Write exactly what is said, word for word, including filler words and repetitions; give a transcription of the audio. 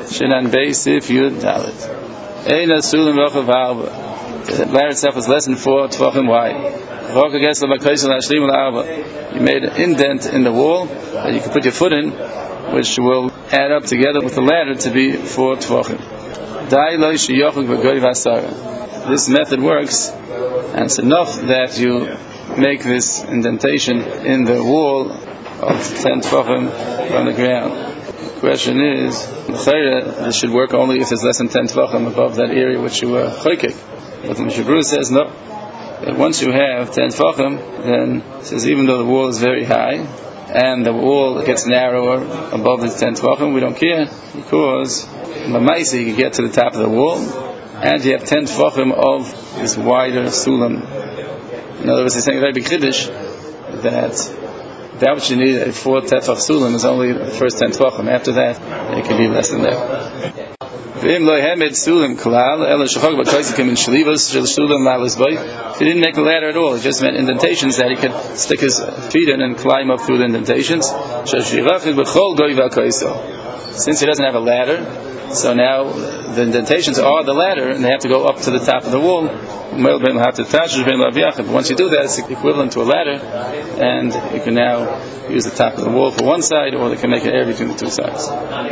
Shinan Beis Sif Yud Dalet. Eina Sulim Rochav Arba. The ladder itself is less than four Tvachim wide. You made an indent in the wall that you can put your foot in, which will add up together with the ladder to be four Tvachim. This method works, and it's enough that you make this indentation in the wall of ten Tvachim from the ground. The question is, this should work only if there's less than ten Tvachim above that area which you were choykek. But the Mishnah Berurah says no. That once you have ten Tvachim, then it says even though the wall is very high and the wall gets narrower above the ten Tvachim, we don't care, because Mamaisi you can get to the top of the wall and you have ten Tvachim of this wider sulam. In other words, he's saying a very big chiddush that that which you need a four tefach sulam is only the first ten Tvachim. After that, it can be less than that. If he didn't make the ladder at all, it just meant indentations that he could stick his feet in and climb up through the indentations. Since he doesn't have a ladder, so now the indentations are the ladder and they have to go up to the top of the wall. But once you do that, it's equivalent to a ladder, and you can now use the top of the wall for one side, or they can make an area between the two sides.